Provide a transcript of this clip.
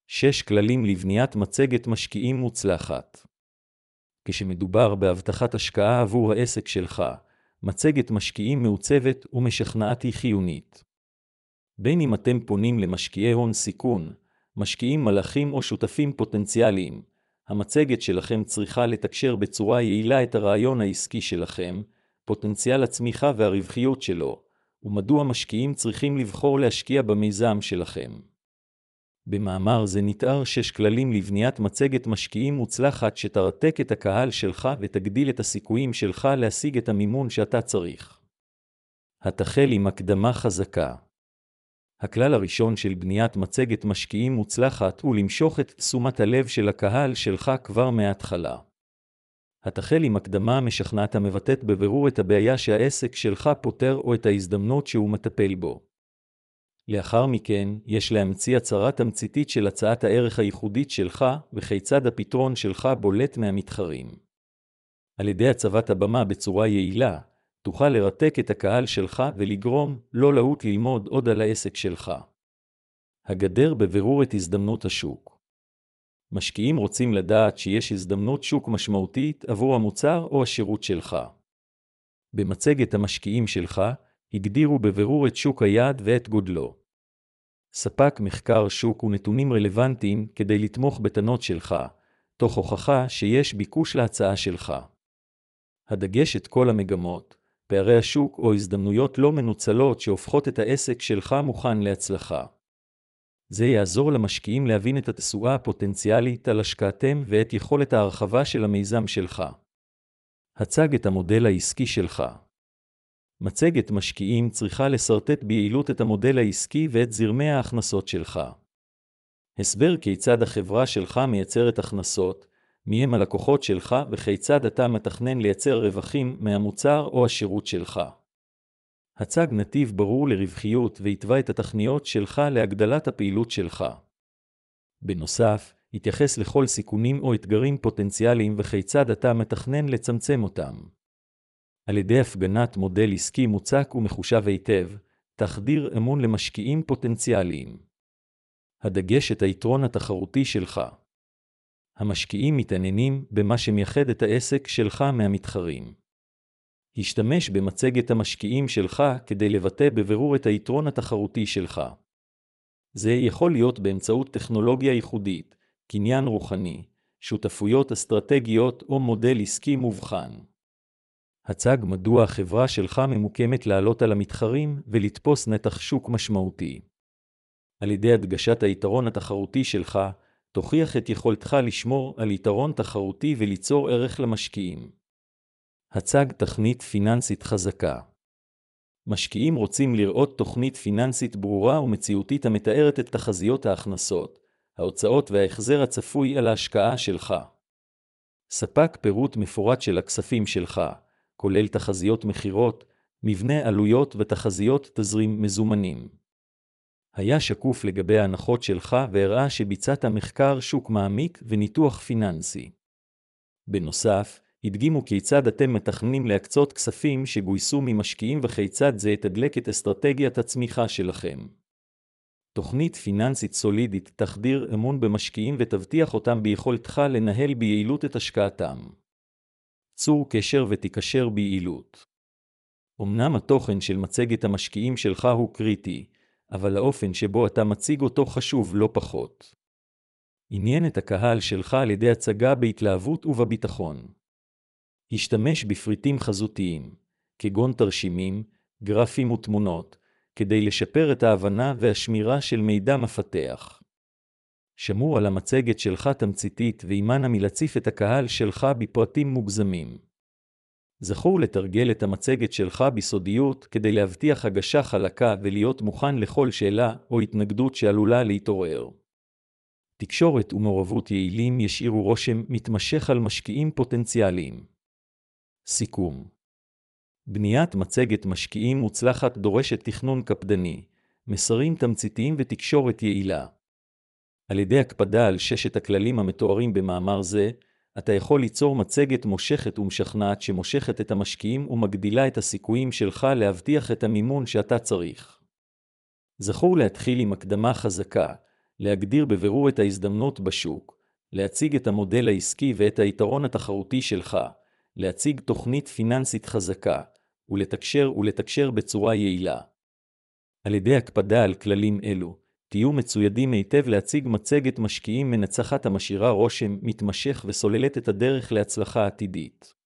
6 כללים לבניית מצגת משקיעים מוצלחת. כשמדובר בהבטחת השקעה עבור העסק שלך, מצגת משקיעים מעוצבת ומשכנעת היא חיונית. בין אם אתם פונים למשקיעי הון סיכון, משקיעים מלאכים או שותפים פוטנציאליים, המצגת שלכם צריכה לתקשר בצורה יעילה את הרעיון העסקי שלכם, פוטנציאל הצמיחה והרווחיות שלו, ומדוע משקיעים צריכים לבחור להשקיע במיזם שלכם. במאמר זה נתאר 6 כללים לבניית מצגת משקיעים מוצלחת שתרתק את הקהל שלך ותגדיל את הסיכויים שלך להשיג את המימון שאתה צריך. התחל עם הקדמה חזקה. הכלל הראשון של בניית מצגת משקיעים מוצלחת הוא למשוך את תשומת הלב של הקהל שלך כבר מההתחלה. התחל עם הקדמה משכנעת המבטאת בבירור את הבעיה שהעסק שלך פותר או את ההזדמנות שהוא מטפל בו. לאחר מכן, יש להמציא הצהרה תמציתית של הצעת הערך הייחודית שלך, וכיצד הפתרון שלך בולט מהמתחרים. על ידי הצבת הבמה בצורה יעילה, תוכל לרתק את הקהל שלך ולגרום לא להוט ללמוד עוד על העסק שלך. הגדר בבירור את הזדמנות השוק. משקיעים רוצים לדעת שיש הזדמנות שוק משמעותית עבור המוצר או השירות שלך. במצגת המשקיעים שלך, הגדירו בבירור את שוק היעד ואת גודלו. ספק מחקר שוק ונתונים רלוונטיים כדי לתמוך בטענות שלך, תוך הוכחה שיש ביקוש להצעה שלך. הדגש את כל המגמות, פערי השוק או הזדמנויות לא מנוצלות שהופכות את העסק שלך מוכן להצלחה. זה יעזור למשקיעים להבין את התשואה הפוטנציאלית על השקעתם ואת יכולת ההרחבה של המיזם שלך. הצג את המודל העסקי שלך. מצגת משקיעים צריכה לסרטט ביעילות את המודל העסקי ואת זרמי ההכנסות שלך. הסבר כיצד החברה שלך מייצרת הכנסות, מי הם הלקוחות שלך וכיצד אתה מתכנן לייצר רווחים מהמוצר או השירות שלך. הצג נתיב ברור לרווחיות והתווה את התכניות שלך להגדלת הפעילות שלך. בנוסף, התייחס לכל סיכונים או אתגרים פוטנציאליים וכיצד אתה מתכנן לצמצם אותם. על ידי הפגנת מודל עסקי מוצק ומחושב היטב, תחדיר אמון למשקיעים פוטנציאליים. הדגש את היתרון התחרותי שלך. המשקיעים מתעניינים במה שמייחד את העסק שלך מהמתחרים. השתמש במצגת המשקיעים שלך כדי לבטא בבירור את היתרון התחרותי שלך. זה יכול להיות באמצעות טכנולוגיה ייחודית, קניין רוחני, שותפויות אסטרטגיות או מודל עסקי מובחן. הצג מדוע החברה שלך ממוקמת לעלות על המתחרים ולתפוס נתח שוק משמעותי. על ידי הדגשת היתרון התחרותי שלך, תוכיח את יכולתך לשמור על יתרון תחרותי וליצור ערך למשקיעים. הצג תוכנית פיננסית חזקה. משקיעים רוצים לראות תוכנית פיננסית ברורה ומציאותית המתארת את תחזיות ההכנסות, ההוצאות וההחזר הצפוי על ההשקעה שלך. ספק פירוט מפורט של הכספים שלך, כולל תחזיות מחירות, מבנה עלויות ותחזיות תזרים מזומנים. היה שקוף לגבי ההנחות שלך והראה שביצעת מחקר שוק מעמיק וניתוח פיננסי. בנוסף, הדגימו כיצד אתם מתכננים להקצות כספים שגויסו ממשקיעים וכיצד זה יתדלק את אסטרטגיית הצמיחה שלכם. תוכנית פיננסית סולידית תחדיר אמון במשקיעים ותבטיח אותם ביכולתך לנהל ביעילות את השקעתם. צור קשר ותיקשר ביעילות. אמנם התוכן של מצגת המשקיעים שלך הוא קריטי, אבל האופן שבו אתה מציג אותו חשוב לא פחות. עניין את הקהל שלך על ידי הצגה בהתלהבות ובביטחון. השתמש בפריטים חזותיים, כגון תרשימים, גרפים ותמונות, כדי לשפר את ההבנה והשמירה של מידע מפתח. שמור על המצגת שלך תמציתית ואימנה מלציף את הקהל שלך בפרטים מוגזמים. זכור לתרגל את המצגת שלך בסודיות כדי להבטיח הגשה חלקה ולהיות מוכן לכל שאלה או התנגדות שעלולה להתעורר. תקשורת ומעורבות יעילים ישאירו רושם מתמשך על משקיעים פוטנציאליים. סיכום. בניית מצגת משקיעים מוצלחת דורשת תכנון קפדני, מסרים תמציתיים ותקשורת יעילה. על ידי הקפדה על 6 הכללים המתוארים במאמר זה, אתה יכול ליצור מצגת מושכת ומשכנעת שמושכת את המשקיעים ומגדילה את הסיכויים שלך להבטיח את המימון שאתה צריך. זכור להתחיל עם הקדמה חזקה, להגדיר בבירור את ההזדמנות בשוק, להציג את המודל העסקי ואת היתרון התחרותי שלך, להציג תוכנית פיננסית חזקה, ולתקשר בצורה יעילה. על ידי הקפדה על כללים אלו, תהיו מצוידים היטב להציג מצגת משקיעים מנצחת המשאירה רושם מתמשך וסוללת את הדרך להצלחה עתידית.